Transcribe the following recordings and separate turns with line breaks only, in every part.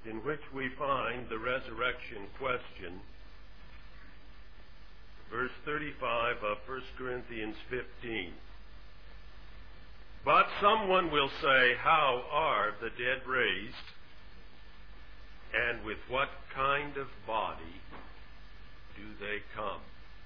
in which we find the resurrection question. Verse 35 of 1 Corinthians 15. But someone will say, how are the dead raised? And with what kind of body do they come?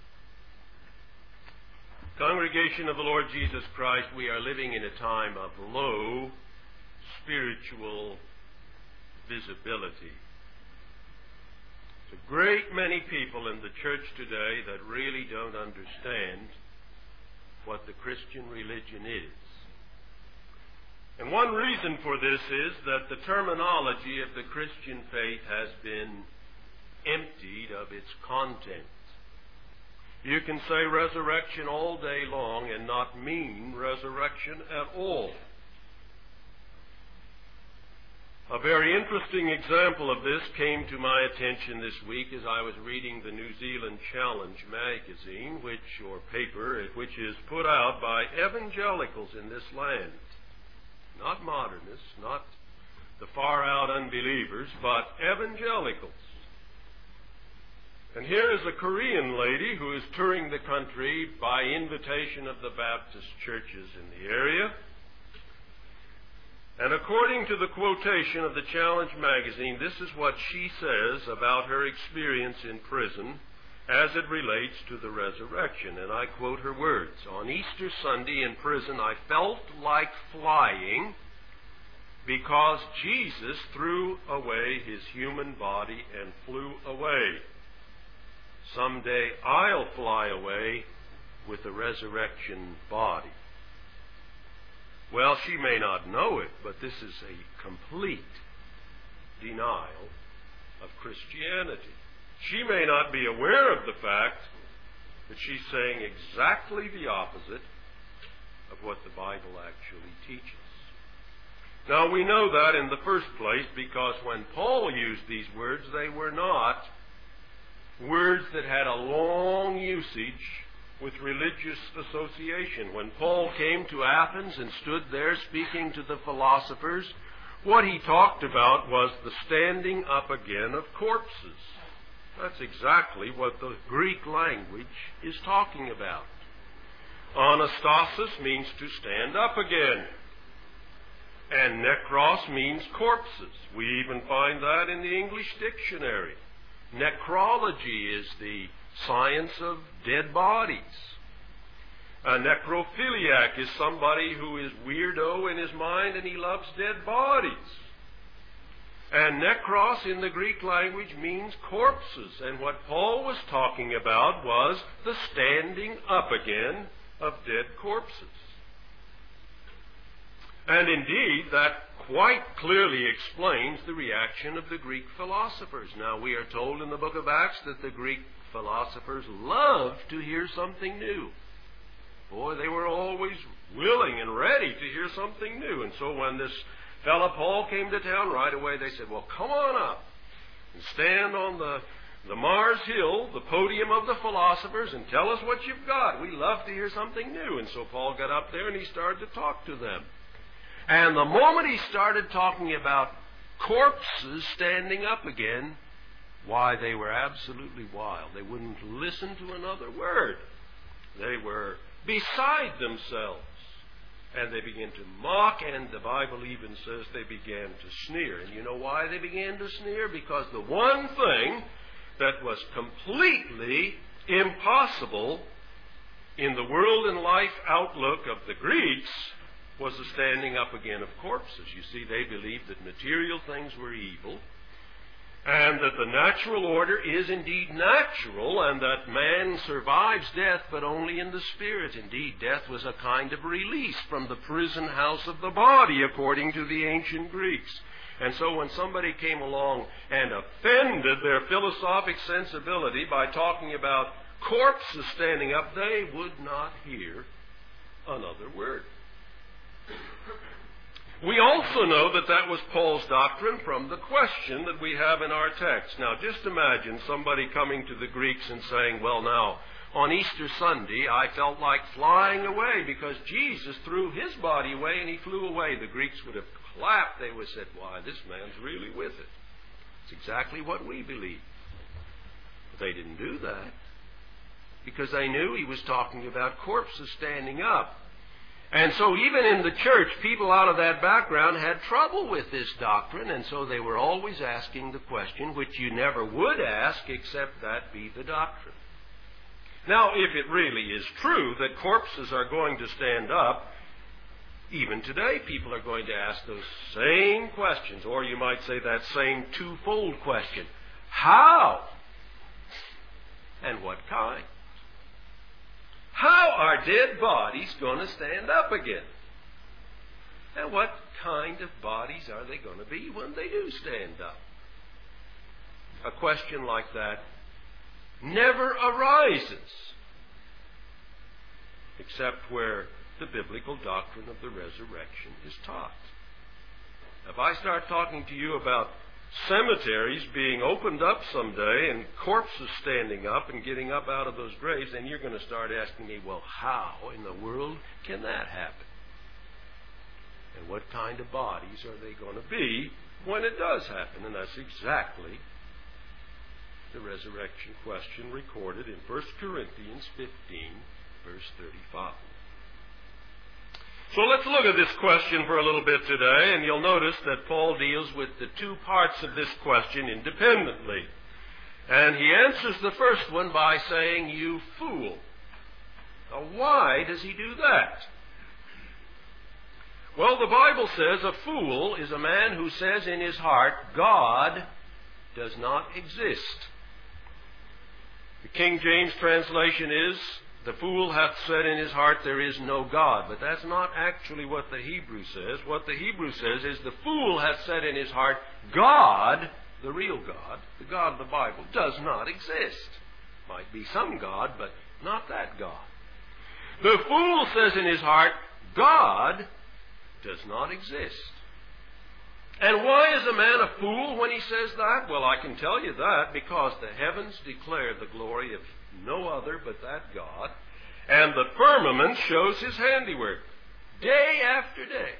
Congregation of the Lord Jesus Christ, we are living in a time of low spiritual visibility. There's a great many people in the church today that really don't understand what the Christian religion is. And one reason for this is that the terminology of the Christian faith has been emptied of its content. You can say resurrection all day long and not mean resurrection at all. A very interesting example of this came to my attention this week as I was reading the New Zealand Challenge magazine, or paper, which is put out by evangelicals in this land. Not modernists, not the far-out unbelievers, but evangelicals. And here is a Korean lady who is touring the country by invitation of the Baptist churches in the area. And according to the quotation of the Challenge magazine, this is what she says about her experience in prison as it relates to the resurrection. And I quote her words. On Easter Sunday in prison, I felt like flying because Jesus threw away his human body and flew away. Someday I'll fly away with a resurrection body. Well, she may not know it, but this is a complete denial of Christianity. She may not be aware of the fact that she's saying exactly the opposite of what the Bible actually teaches. Now, we know that in the first place because when Paul used these words, they were not words that had a long usage with religious association. When Paul came to Athens and stood there speaking to the philosophers, what he talked about was the standing up again of corpses. That's exactly what the Greek language is talking about. Anastasis means to stand up again. And nekros means corpses. We even find that in the English dictionary. Necrology is the science of dead bodies. A necrophiliac is somebody who is weirdo in his mind and he loves dead bodies. And nekros in the Greek language means corpses. And what Paul was talking about was the standing up again of dead corpses. And indeed, that quite clearly explains the reaction of the Greek philosophers. Now, we are told in the book of Acts that the Greek philosophers loved to hear something new. Boy, they were always willing and ready to hear something new. And so when this fellow Paul came to town, right away they said, well, come on up and stand on the Mars Hill, the podium of the philosophers, and tell us what you've got. We love to hear something new. And so Paul got up there and he started to talk to them. And the moment he started talking about corpses standing up again, why, they were absolutely wild. They wouldn't listen to another word. They were beside themselves. And they began to mock, and the Bible even says they began to sneer. And you know why they began to sneer? Because the one thing that was completely impossible in the world and life outlook of the Greeks was the standing up again of corpses. You see, they believed that material things were evil, and that the natural order is indeed natural, and that man survives death, but only in the spirit. Indeed, death was a kind of release from the prison house of the body, according to the ancient Greeks. And so when somebody came along and offended their philosophic sensibility by talking about corpses standing up, they would not hear another word. We also know that that was Paul's doctrine from the question that we have in our text. Now, just imagine somebody coming to the Greeks and saying, well, now, on Easter Sunday, I felt like flying away because Jesus threw his body away and he flew away. The Greeks would have clapped. They would have said, why, this man's really with it. It's exactly what we believe. But they didn't do that because they knew he was talking about corpses standing up. And so even in the church, people out of that background had trouble with this doctrine, and so they were always asking the question, which you never would ask except that be the doctrine. Now, if it really is true that corpses are going to stand up, even today people are going to ask those same questions, or you might say that same twofold question. How? And what kind? How are dead bodies going to stand up again? And what kind of bodies are they going to be when they do stand up? A question like that never arises except where the biblical doctrine of the resurrection is taught. If I start talking to you about cemeteries being opened up someday and corpses standing up and getting up out of those graves, then you're going to start asking me, well, how in the world can that happen? And what kind of bodies are they going to be when it does happen? And that's exactly the resurrection question recorded in 1 Corinthians 15, verse 35. So let's look at this question for a little bit today, and you'll notice that Paul deals with the two parts of this question independently. And he answers the first one by saying, you fool. Now, why does he do that? Well, the Bible says a fool is a man who says in his heart, God does not exist. The King James translation is, the fool hath said in his heart, there is no God. But that's not actually what the Hebrew says. What the Hebrew says is, the fool hath said in his heart, God, the real God, the God of the Bible, does not exist. Might be some God, but not that God. The fool says in his heart, God does not exist. And why is a man a fool when he says that? Well, I can tell you that because the heavens declare the glory of no other but that God, and the firmament shows his handiwork day after day.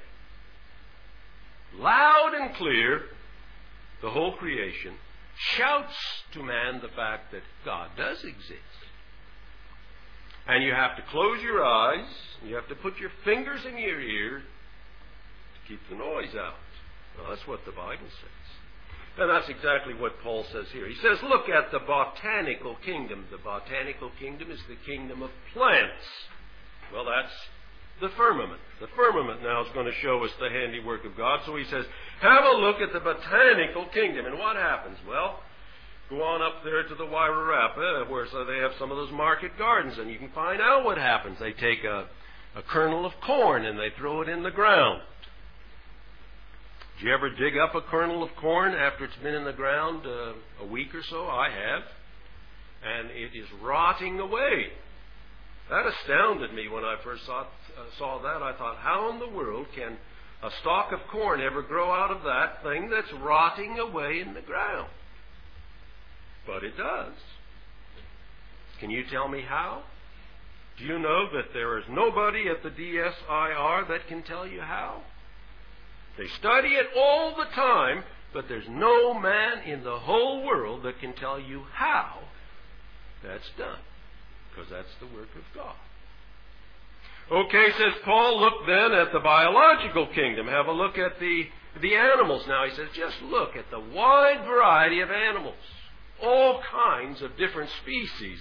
Loud and clear, the whole creation shouts to man the fact that God does exist. And you have to close your eyes, you have to put your fingers in your ear to keep the noise out. Well, that's what the Bible says. And that's exactly what Paul says here. He says, look at the botanical kingdom. The botanical kingdom is the kingdom of plants. Well, that's the firmament. The firmament now is going to show us the handiwork of God. So he says, have a look at the botanical kingdom. And what happens? Well, go on up there to the Wairarapa, where so they have some of those market gardens, and you can find out what happens. They take a kernel of corn and they throw it in the ground. Did you ever dig up a kernel of corn after it's been in the ground a week or so? I have. And it is rotting away. That astounded me when I first saw that. I thought, how in the world can a stalk of corn ever grow out of that thing that's rotting away in the ground? But it does. Can you tell me how? Do you know that there is nobody at the DSIR that can tell you how? They study it all the time, but there's no man in the whole world that can tell you how that's done, because that's the work of God. Okay, says Paul, look then at the biological kingdom. Have a look at the animals. Now he says, just look at the wide variety of animals, all kinds of different species.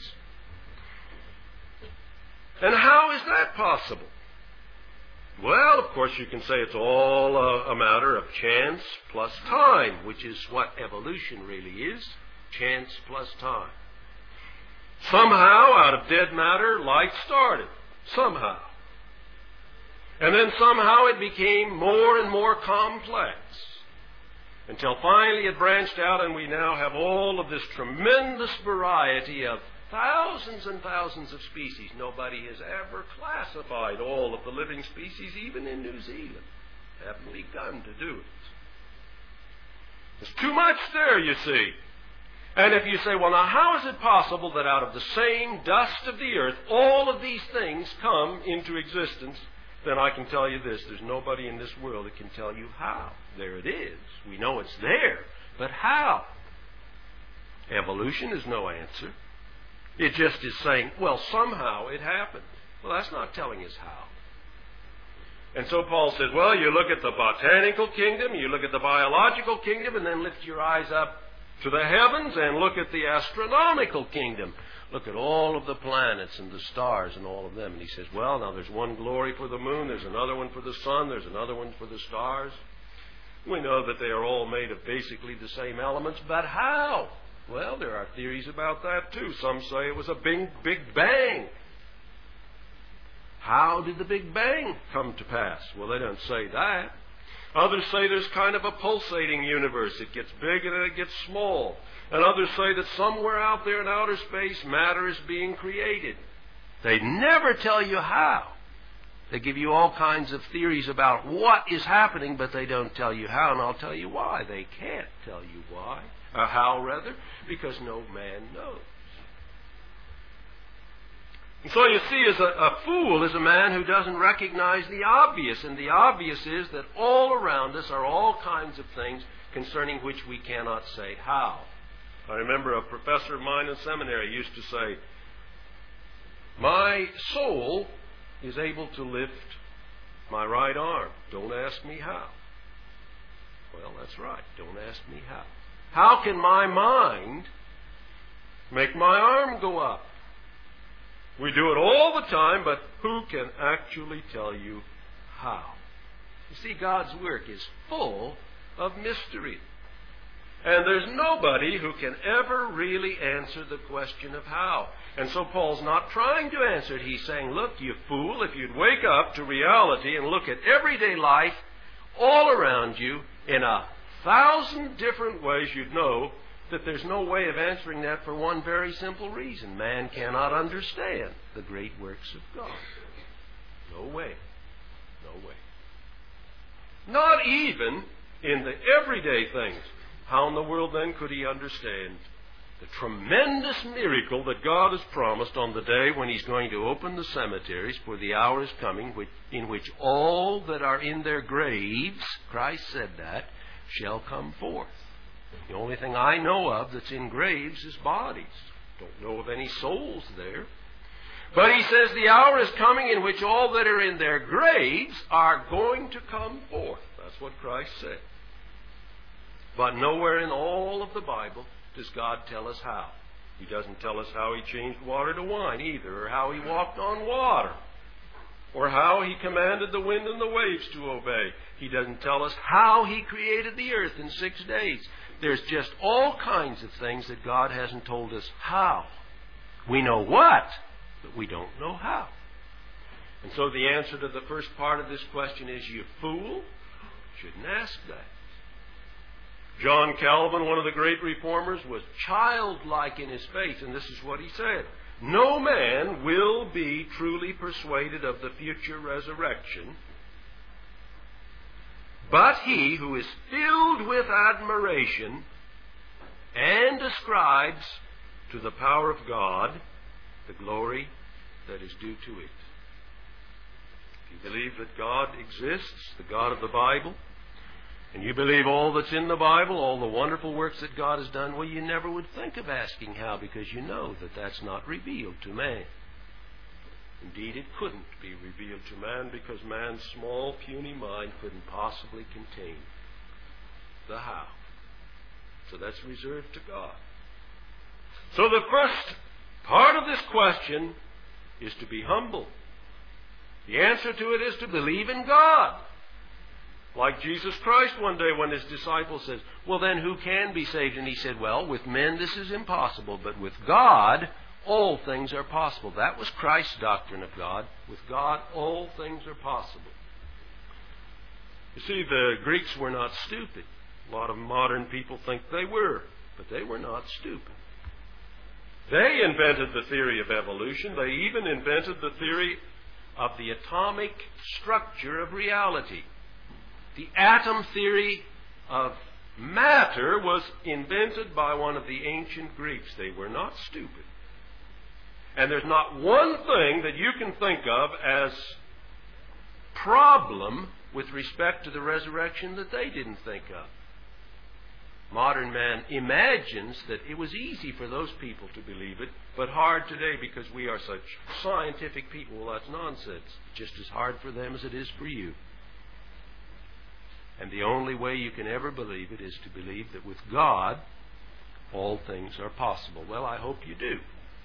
And how is that possible? Well, of course, you can say it's all a matter of chance plus time, which is what evolution really is, chance plus time. Somehow, out of dead matter, life started. Somehow. And then somehow it became more and more complex, until finally it branched out and we now have all of this tremendous variety of thousands and thousands of species. Nobody has ever classified all of the living species, even in New Zealand. They haven't begun to do it. There's too much there, you see. And if you say, well, now how is it possible that out of the same dust of the earth, all of these things come into existence? Then I can tell you this, there's nobody in this world that can tell you how. There it is. We know it's there. But how? Evolution is no answer. It just is saying, well, somehow it happened. Well, that's not telling us how. And so Paul says, well, you look at the botanical kingdom, you look at the biological kingdom, and then lift your eyes up to the heavens and look at the astronomical kingdom. Look at all of the planets and the stars and all of them. And he says, well, now there's one glory for the moon, there's another one for the sun, there's another one for the stars. We know that they are all made of basically the same elements, but how? Well, there are theories about that too. Some say it was a big bang. How did the Big Bang come to pass? Well, they don't say that. Others say there's kind of a pulsating universe. It gets big and then it gets small. And others say that somewhere out there in outer space, matter is being created. They never tell you how. They give you all kinds of theories about what is happening, but they don't tell you how, and I'll tell you why. They can't tell you why, or how rather, because no man knows. And so you see, a fool is a man who doesn't recognize the obvious, and the obvious is that all around us are all kinds of things concerning which we cannot say how. I remember a professor of mine in seminary used to say, my soul is able to lift my right arm. Don't ask me how. Well, that's right. Don't ask me how. How can my mind make my arm go up? We do it all the time, but who can actually tell you how? You see, God's work is full of mystery. And there's nobody who can ever really answer the question of how. And so Paul's not trying to answer it. He's saying, look, you fool, if you'd wake up to reality and look at everyday life all around you in 1,000 different ways, you'd know that there's no way of answering that for one very simple reason. Man cannot understand the great works of God. No way. No way. Not even in the everyday things. How in the world then could he understand the tremendous miracle that God has promised on the day when he's going to open the cemeteries, for the hour is coming in which all that are in their graves, Christ said that, shall come forth. The only thing I know of that's in graves is bodies. Don't know of any souls there. But he says the hour is coming in which all that are in their graves are going to come forth. That's what Christ said. But nowhere in all of the Bible does God tell us how. He doesn't tell us how he changed water to wine either, or how he walked on water, or how he commanded the wind and the waves to obey. He doesn't tell us how he created the earth in 6 days. There's just all kinds of things that God hasn't told us how. We know what, but we don't know how. And so the answer to the first part of this question is, you fool, shouldn't ask that. John Calvin, one of the great reformers, was childlike in his faith, and this is what he said. No man will be truly persuaded of the future resurrection, but he who is filled with admiration and ascribes to the power of God the glory that is due to it. If you believe that God exists, the God of the Bible, and you believe all that's in the Bible, all the wonderful works that God has done, well, you never would think of asking how, because you know that that's not revealed to man. Indeed, it couldn't be revealed to man, because man's small, puny mind couldn't possibly contain the how. So that's reserved to God. So the first part of this question is to be humble. The answer to it is to believe in God. Like Jesus Christ one day when his disciples said, well then who can be saved? And he said, well, with men this is impossible, but with God all things are possible. That was Christ's doctrine of God. With God all things are possible. You see, the Greeks were not stupid. A lot of modern people think they were, but they were not stupid. They invented the theory of evolution. They even invented the theory of the atomic structure of reality. The atom theory of matter was invented by one of the ancient Greeks. They were not stupid. And there's not one thing that you can think of as problem with respect to the resurrection that they didn't think of. modern man imagines that it was easy for those people to believe it, but hard today because we are such scientific people. Well, that's nonsense. Just as hard for them as it is for you. And the only way you can ever believe it is to believe that with God, all things are possible. Well, I hope you do.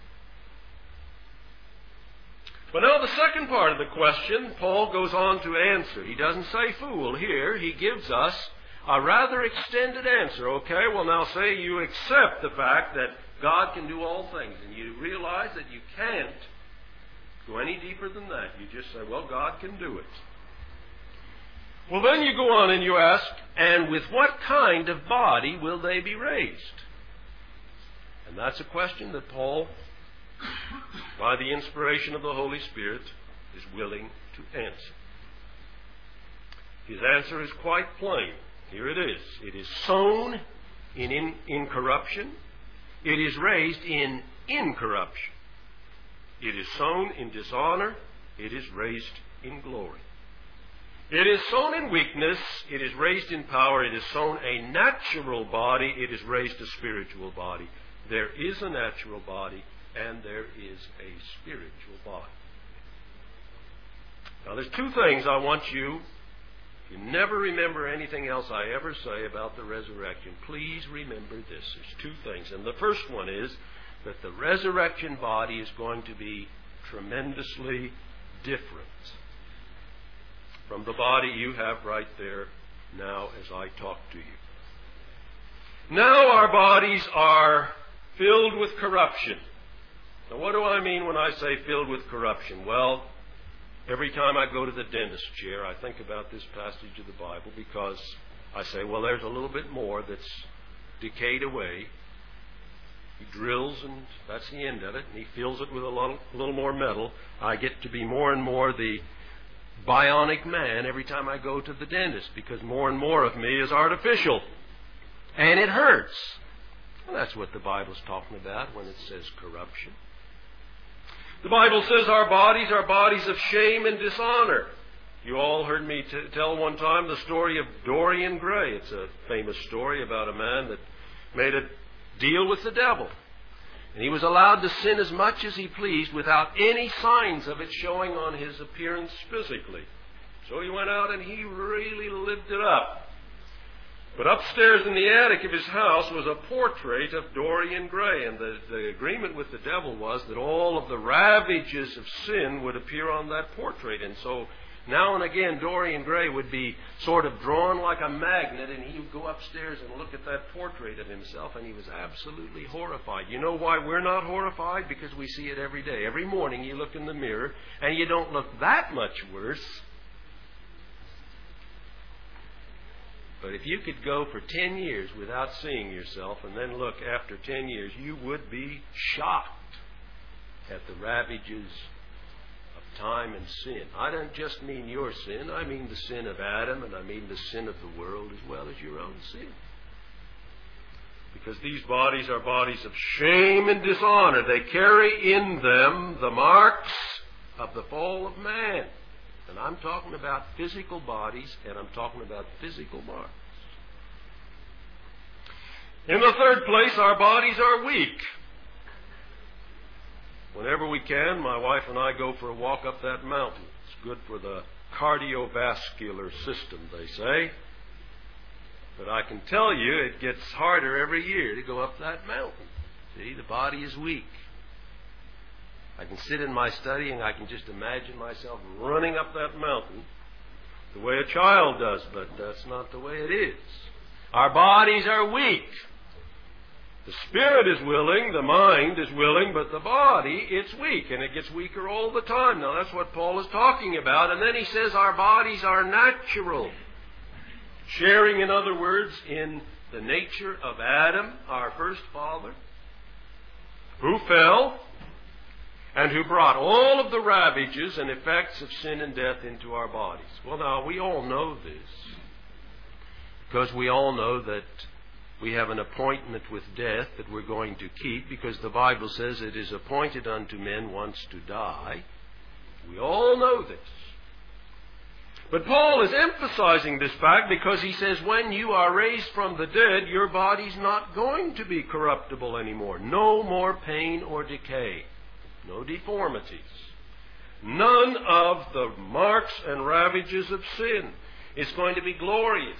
But now the second part of the question, Paul goes on to answer. He doesn't say fool here. He gives us a rather extended answer. Okay, well now say you accept the fact that God can do all things, and you realize that you can't go any deeper than that. You just say, well, God can do it. Well, then you go on and you ask, and with what kind of body will they be raised? And that's a question that Paul, by the inspiration of the Holy Spirit, is willing to answer. His answer is quite plain. Here it is. It is sown in incorruption. It is raised in incorruption. It is sown in dishonor. It is raised in glory. It is sown in weakness. It is raised in power. It is sown a natural body. It is raised a spiritual body. There is a natural body and there is a spiritual body. Now there's two things I want you never remember anything else I ever say about the resurrection. Please remember this. There's two things. And the first one is that the resurrection body is going to be tremendously different from the body you have right there now as I talk to you. Now our bodies are filled with corruption. Now what do I mean when I say filled with corruption? Well, every time I go to the dentist chair, I think about this passage of the Bible because I say, well, there's a little bit more that's decayed away. He drills and that's the end of it, and he fills it with a little more metal. I get to be more and more the bionic man every time I go to the dentist because more and more of me is artificial. And it hurts. Well, that's what the Bible's talking about when it says corruption. The Bible says our bodies are bodies of shame and dishonor. You all heard me tell one time the story of Dorian Gray. It's a famous story about a man that made a deal with the devil. And he was allowed to sin as much as he pleased without any signs of it showing on his appearance physically. So he went out and he really lived it up. But upstairs in the attic of his house was a portrait of Dorian Gray, and the agreement with the devil was that all of the ravages of sin would appear on that portrait. And so now and again Dorian Gray would be sort of drawn like a magnet, and he would go upstairs and look at that portrait of himself, and he was absolutely horrified. You know why we're not horrified? Because we see it every day. Every morning you look in the mirror, and you don't look that much worse. But if you could go for 10 years without seeing yourself and then look after 10 years, you would be shocked at the ravages of time and sin. I don't just mean your sin. I mean the sin of Adam, and I mean the sin of the world as well as your own sin. Because these bodies are bodies of shame and dishonor. They carry in them the marks of the fall of man. And I'm talking about physical bodies, and I'm talking about physical marks. In the third place, our bodies are weak. Whenever we can, my wife and I go for a walk up that mountain. It's good for the cardiovascular system, they say. But I can tell you it gets harder every year to go up that mountain. See, the body is weak. I can sit in my study and I can just imagine myself running up that mountain the way a child does, but that's not the way it is. Our bodies are weak. The spirit is willing, the mind is willing, but the body, it's weak, and it gets weaker all the time. Now that's what Paul is talking about. And then he says our bodies are natural, sharing, in other words, in the nature of Adam, our first father, who fell and who brought all of the ravages and effects of sin and death into our bodies. Well, now, we all know this, because we all know that we have an appointment with death that we're going to keep, because the Bible says it is appointed unto men once to die. We all know this. But Paul is emphasizing this fact because he says when you are raised from the dead, your body's not going to be corruptible anymore. No more pain or decay. No deformities. None of the marks and ravages of sin. It's going to be glorious.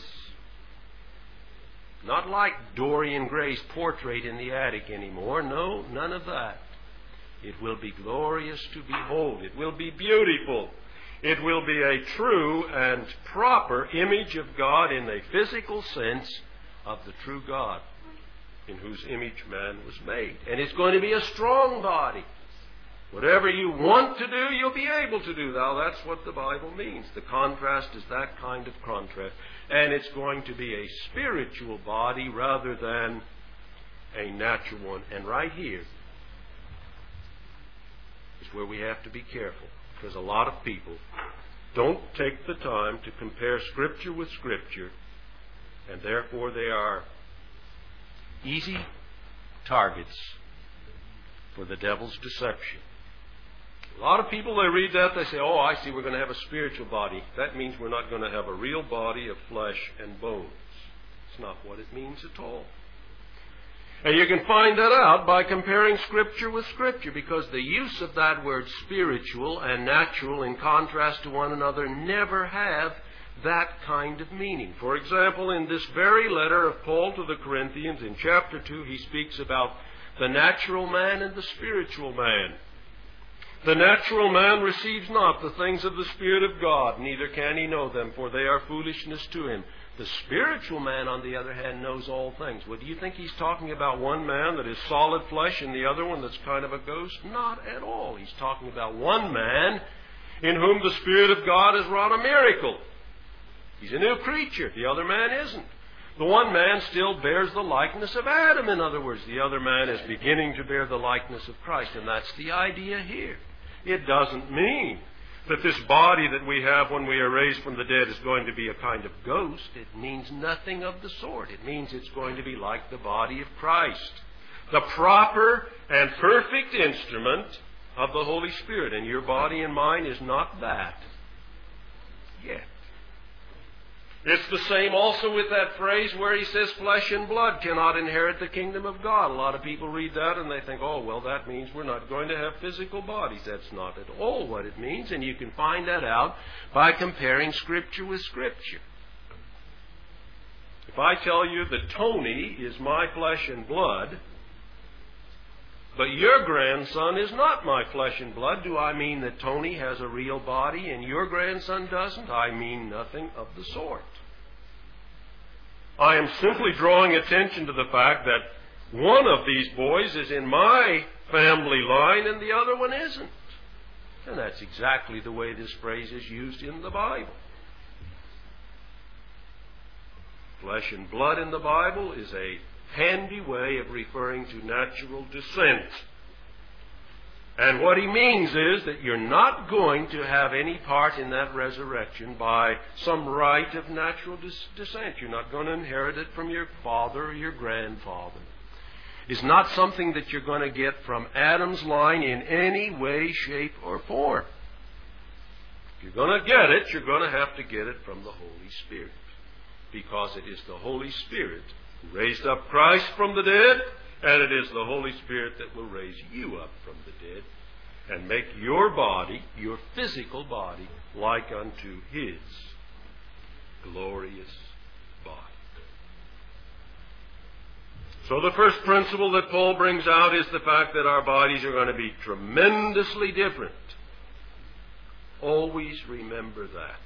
Not like Dorian Gray's portrait in the attic anymore. No, none of that. It will be glorious to behold. It will be beautiful. It will be a true and proper image of God in a physical sense of the true God in whose image man was made. And it's going to be a strong body. Whatever you want to do, you'll be able to do. Now, that's what the Bible means. The contrast is that kind of contrast. And it's going to be a spiritual body rather than a natural one. And right here is where we have to be careful. Because a lot of people don't take the time to compare Scripture with Scripture, and therefore they are easy targets for the devil's deception. A lot of people, they read that, they say, oh, I see, we're going to have a spiritual body. That means we're not going to have a real body of flesh and bones. It's not what it means at all. And you can find that out by comparing Scripture with Scripture, because the use of that word spiritual and natural in contrast to one another never have that kind of meaning. For example, in this very letter of Paul to the Corinthians, in chapter 2, he speaks about the natural man and the spiritual man. The natural man receives not the things of the Spirit of God, neither can he know them, for they are foolishness to him. The spiritual man, on the other hand, knows all things. Well, do you think he's talking about one man that is solid flesh and the other one that's kind of a ghost? Not at all. He's talking about one man in whom the Spirit of God has wrought a miracle. He's a new creature. The other man isn't. The one man still bears the likeness of Adam, in other words. The other man is beginning to bear the likeness of Christ, and that's the idea here. It doesn't mean that this body that we have when we are raised from the dead is going to be a kind of ghost. It means nothing of the sort. It means it's going to be like the body of Christ, the proper and perfect instrument of the Holy Spirit. And your body and mine is not that yet. It's the same also with that phrase where he says flesh and blood cannot inherit the kingdom of God. A lot of people read that and they think, oh, well, that means we're not going to have physical bodies. That's not at all what it means, and you can find that out by comparing Scripture with Scripture. If I tell you that Tony is my flesh and blood, but your grandson is not my flesh and blood, do I mean that Tony has a real body and your grandson doesn't? I mean nothing of the sort. I am simply drawing attention to the fact that one of these boys is in my family line and the other one isn't. And that's exactly the way this phrase is used in the Bible. Flesh and blood in the Bible is a handy way of referring to natural descent. And what he means is that you're not going to have any part in that resurrection by some right of natural descent. You're not going to inherit it from your father or your grandfather. It's not something that you're going to get from Adam's line in any way, shape, or form. If you're going to get it, you're going to have to get it from the Holy Spirit, because it is the Holy Spirit who raised up Christ from the dead, and it is the Holy Spirit that will raise you up from the dead and make your body, your physical body, like unto His glorious body. So the first principle that Paul brings out is the fact that our bodies are going to be tremendously different. Always remember that.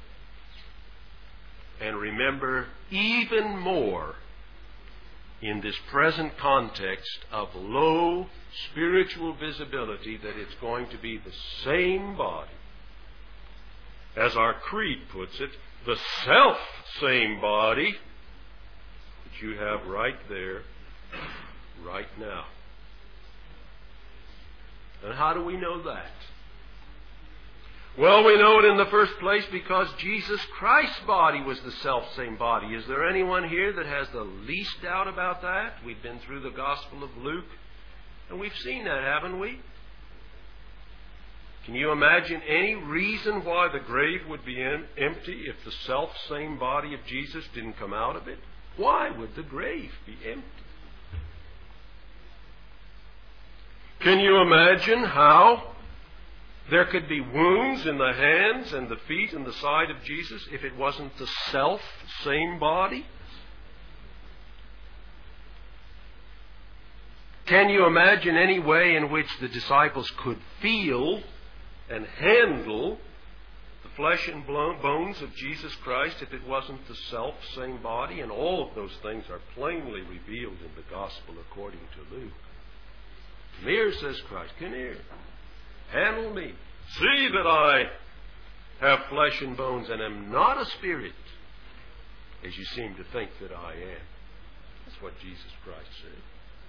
And remember even more in this present context of low spiritual visibility that it's going to be the same body. As our creed puts it, the self-same body that you have right there, right now. And how do we know that? Well, we know it in the first place because Jesus Christ's body was the self-same body. Is there anyone here that has the least doubt about that? We've been through the Gospel of Luke, and we've seen that, haven't we? Can you imagine any reason why the grave would be empty if the self-same body of Jesus didn't come out of it? Why would the grave be empty? Can you imagine how there could be wounds in the hands and the feet and the side of Jesus if it wasn't the self-same body? Can you imagine any way in which the disciples could feel and handle the flesh and bones of Jesus Christ if it wasn't the self-same body? And all of those things are plainly revealed in the Gospel according to Luke. Come here, says Christ. Come here. Handle me. See that I have flesh and bones and am not a spirit, as you seem to think that I am. That's what Jesus Christ said.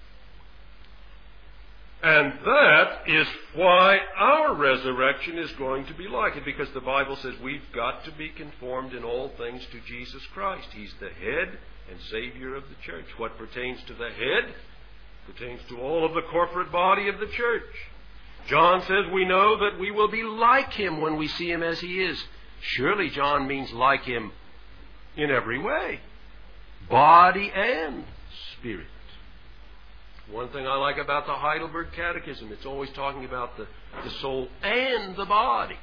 And that is why our resurrection is going to be like it, because the Bible says we've got to be conformed in all things to Jesus Christ. He's the head and Savior of the church. What pertains to the head pertains to all of the corporate body of the church. John says we know that we will be like Him when we see Him as He is. Surely John means like Him in every way, body and spirit. One thing I like about the Heidelberg Catechism, it's always talking about the soul and the body.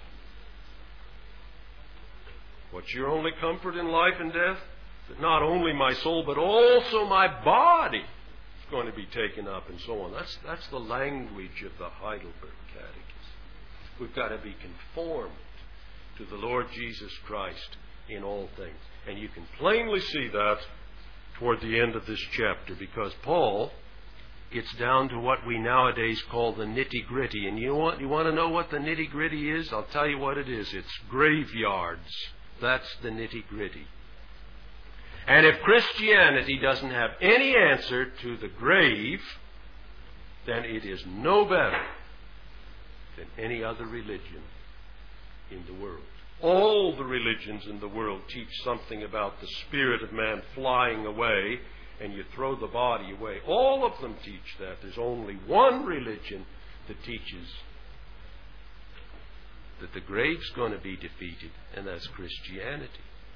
What's your only comfort in life and death? That not only my soul, but also my body is going to be taken up and so on. That's the language of the Heidelberg Catechism. We've got to be conformed to the Lord Jesus Christ in all things. And you can plainly see that toward the end of this chapter, because Paul gets down to what we nowadays call the nitty-gritty. And you want to know what the nitty-gritty is? I'll tell you what it is. It's graveyards. That's the nitty-gritty. And if Christianity doesn't have any answer to the grave, then it is no better than any other religion in the world. All the religions in the world teach something about the spirit of man flying away, and you throw the body away. All of them teach that. There's only one religion that teaches that the grave's going to be defeated, and that's Christianity.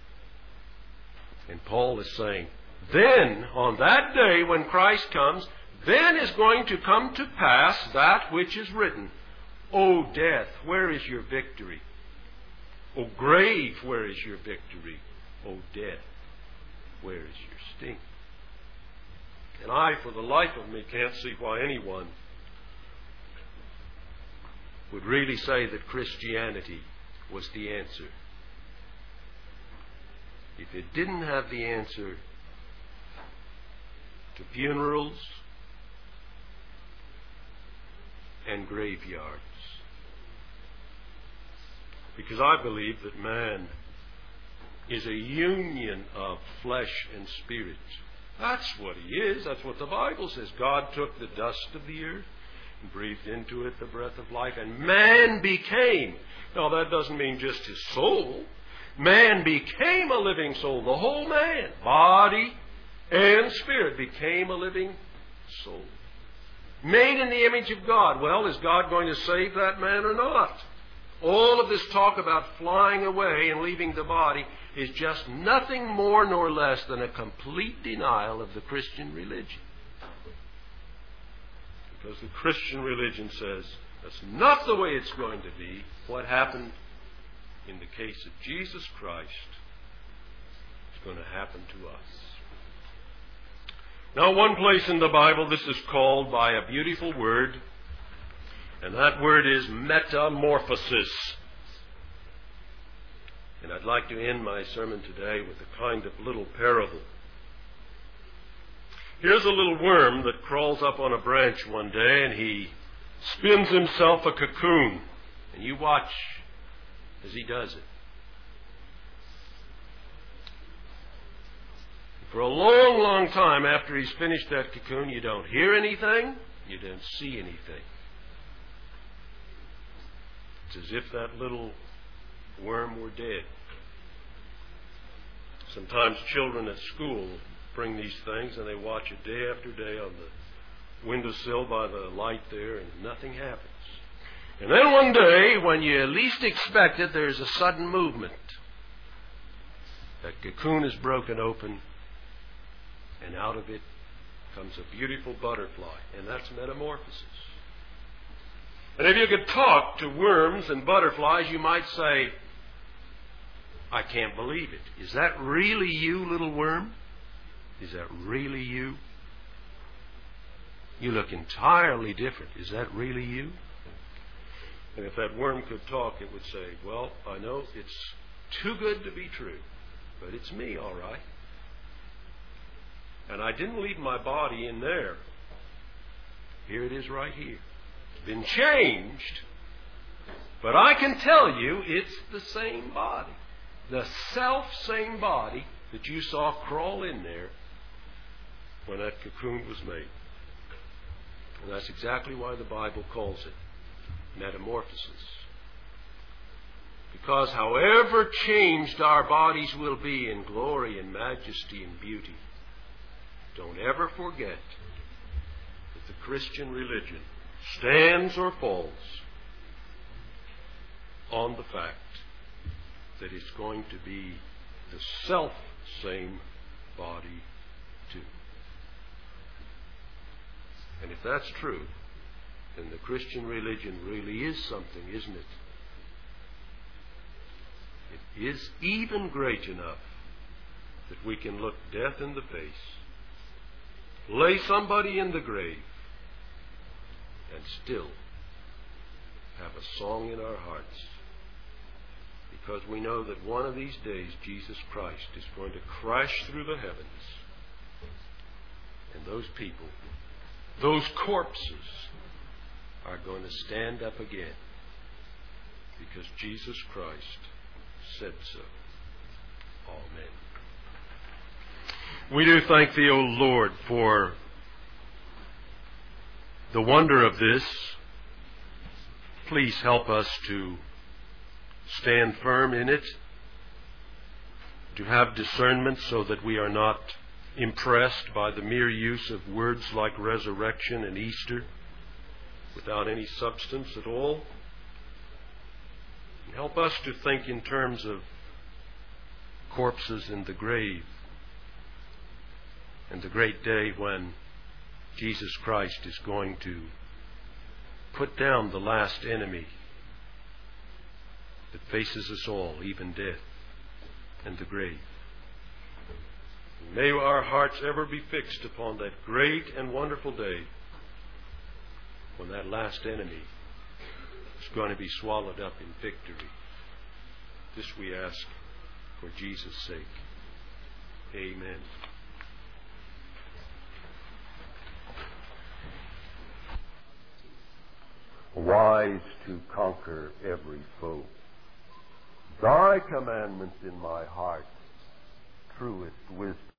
And Paul is saying, then, on that day when Christ comes, then is going to come to pass that which is written. O death, where is your victory? O grave, where is your victory? O death, where is your sting? And I, for the life of me, can't see why anyone would really say that Christianity was the answer. If it didn't have the answer to funerals and graveyards. Because I believe that man is a union of flesh and spirit. That's what he is. That's what the Bible says. God took the dust of the earth and breathed into it the breath of life, and man became. Now, that doesn't mean just his soul. Man became a living soul. The whole man, body and spirit, became a living soul. Made in the image of God. Well, is God going to save that man or not? All of this talk about flying away and leaving the body is just nothing more nor less than a complete denial of the Christian religion. Because the Christian religion says that's not the way it's going to be. What happened in the case of Jesus Christ is going to happen to us. Now, one place in the Bible this is called by a beautiful word, and that word is metamorphosis. And I'd like to end my sermon today with a kind of little parable. Here's a little worm that crawls up on a branch one day, and he spins himself a cocoon. And you watch as he does it. For a long, long time after he's finished that cocoon, you don't hear anything, you don't see anything. It's as if that little worm were dead. Sometimes children at school bring these things and they watch it day after day on the windowsill by the light there, and nothing happens. And then one day, when you least expect it, there's a sudden movement. That cocoon is broken open, and out of it comes a beautiful butterfly, and that's metamorphosis. And if you could talk to worms and butterflies, you might say, I can't believe it. Is that really you, little worm? Is that really you? You look entirely different. Is that really you? And if that worm could talk, it would say, well, I know it's too good to be true, but it's me, all right. And I didn't leave my body in there. Here it is right here. It's been changed, but I can tell you it's the same body. The self-same body that you saw crawl in there when that cocoon was made. And that's exactly why the Bible calls it metamorphosis. Because however changed our bodies will be in glory and majesty and beauty, don't ever forget that the Christian religion stands or falls on the fact that it's going to be the self-same body too. And if that's true, then the Christian religion really is something, isn't it? It is even great enough that we can look death in the face, lay somebody in the grave, and still have a song in our hearts, because we know that one of these days Jesus Christ is going to crash through the heavens, and those people, those corpses, are going to stand up again, because Jesus Christ said so. Amen. We do thank Thee, O Lord, for the wonder of this. Please help us to stand firm in it, to have discernment so that we are not impressed by the mere use of words like resurrection and Easter without any substance at all. And help us to think in terms of corpses in the grave and the great day when Jesus Christ is going to put down the last enemy that faces us all, even death and the grave. May our hearts ever be fixed upon that great and wonderful day when that last enemy is going to be swallowed up in victory. This we ask for Jesus' sake. Amen. Wise to conquer every foe. Thy commandments in my heart, truest wisdom.